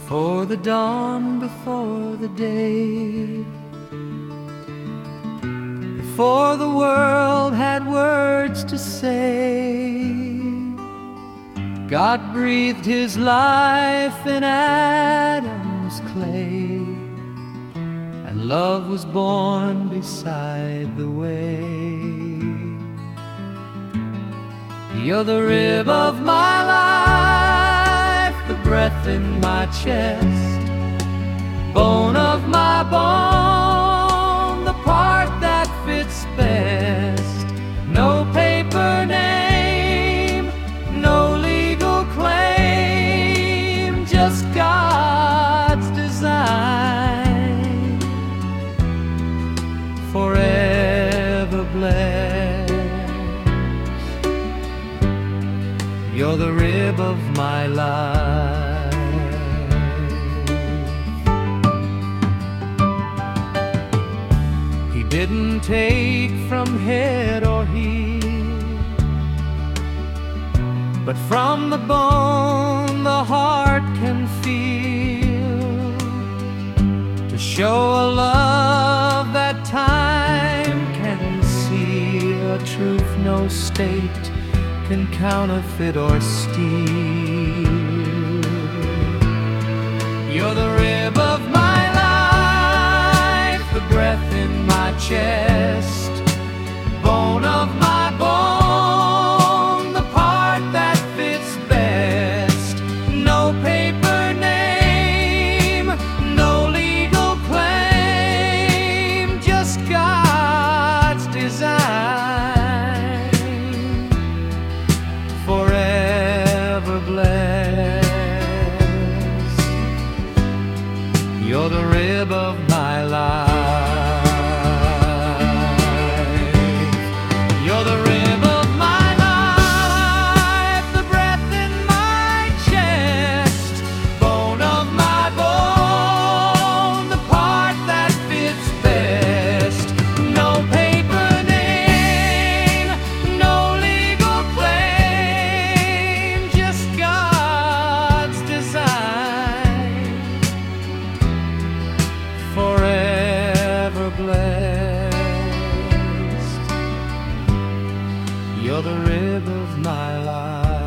before the dawn, before the day, before the world had words to say, God breathed His life in Adam's clay, and love was born beside the way. You're the rib of my life, the breath in my chest, bone of my bone, the part that fits best. No paper name, no legal claim, just God's design, forever blessed. You're the rib of my life. He didn't take from head or heel, but from the bone the heart can feel, to show a love that time can seal, a truth no state can counterfeit or steal. You're the rib of my life, the breath in my chest, bone of my bone, the part that fits best. No paper name, no legal claim, just God's design, forever blessed. You're the rib of my life. You're the rib of my life, the breath in my chest, bone of my bone, the part that fits best. No paper name, no legal claim, just God's design, forever blessed. You're the rib of my life.